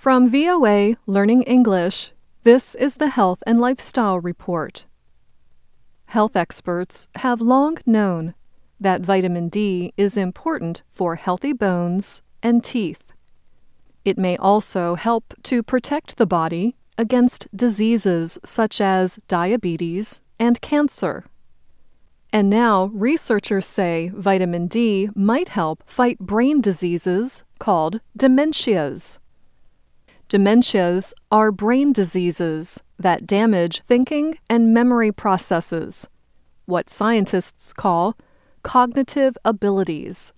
From VOA Learning English, this is the Health and Lifestyle Report. Health experts have long known that vitamin D is important for healthy bones and teeth. It may also help to protect the body against diseases such as diabetes and cancer. And now researchers say vitamin D might help fight brain diseases called dementias. Dementias are brain diseases that damage thinking and memory processes, what scientists call cognitive abilities.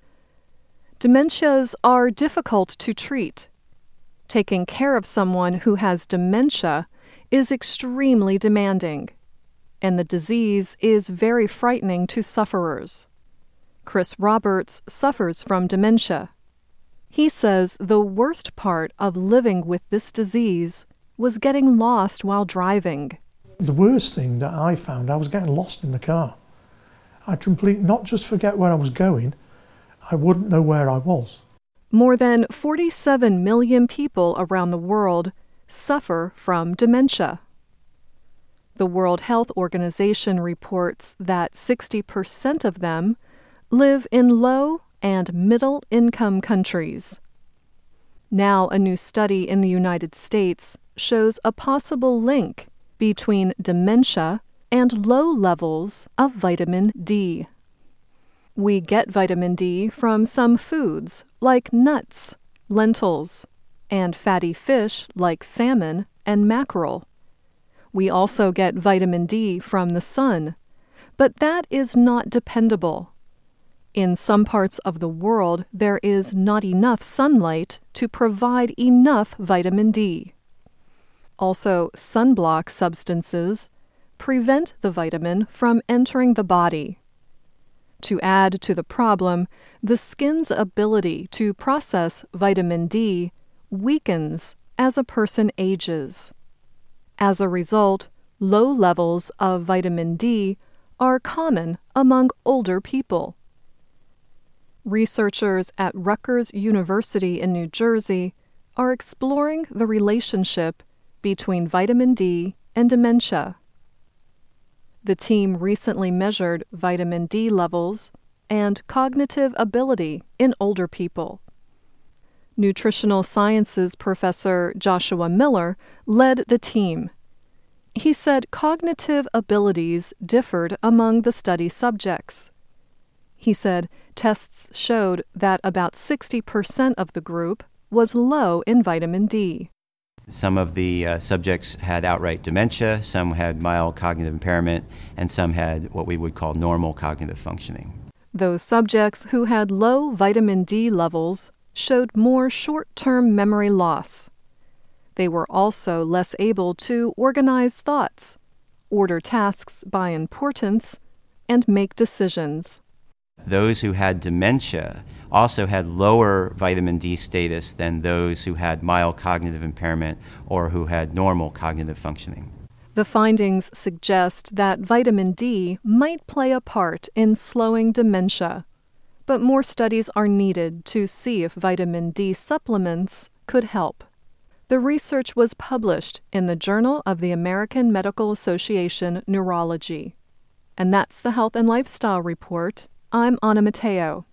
Dementias are difficult to treat. Taking care of someone who has dementia is extremely demanding, and the disease is very frightening to sufferers. Chris Roberts suffers from dementia. He says the worst part of living with this disease was getting lost while driving. The worst thing that I found, I was getting lost in the car. I'd not just forget where I was going, I wouldn't know where I was. More than 47 million people around the world suffer from dementia. The World Health Organization reports that 60% of them live in low and middle-income countries. Now, a new study in the United States shows a possible link between dementia and low levels of vitamin D. We get vitamin D from some foods like nuts, lentils, and fatty fish like salmon and mackerel. We also get vitamin D from the sun, but that is not dependable. In some parts of the world, there is not enough sunlight to provide enough vitamin D. Also, sunblock substances prevent the vitamin from entering the body. To add to the problem, the skin's ability to process vitamin D weakens as a person ages. As a result, low levels of vitamin D are common among older people. Researchers at Rutgers University in New Jersey are exploring the relationship between vitamin D and dementia. The team recently measured vitamin D levels and cognitive ability in older people. Nutritional sciences professor Joshua Miller led the team. He said cognitive abilities differed among the study subjects. He said tests showed that about 60% of the group was low in vitamin D. Some of the subjects had outright dementia, some had mild cognitive impairment, and some had what we would call normal cognitive functioning. Those subjects who had low vitamin D levels showed more short-term memory loss. They were also less able to organize thoughts, order tasks by importance, and make decisions. Those who had dementia also had lower vitamin D status than those who had mild cognitive impairment or who had normal cognitive functioning. The findings suggest that vitamin D might play a part in slowing dementia, but more studies are needed to see if vitamin D supplements could help. The research was published in the Journal of the American Medical Association Neurology. And that's the Health and Lifestyle Report. I'm Anna Matteo.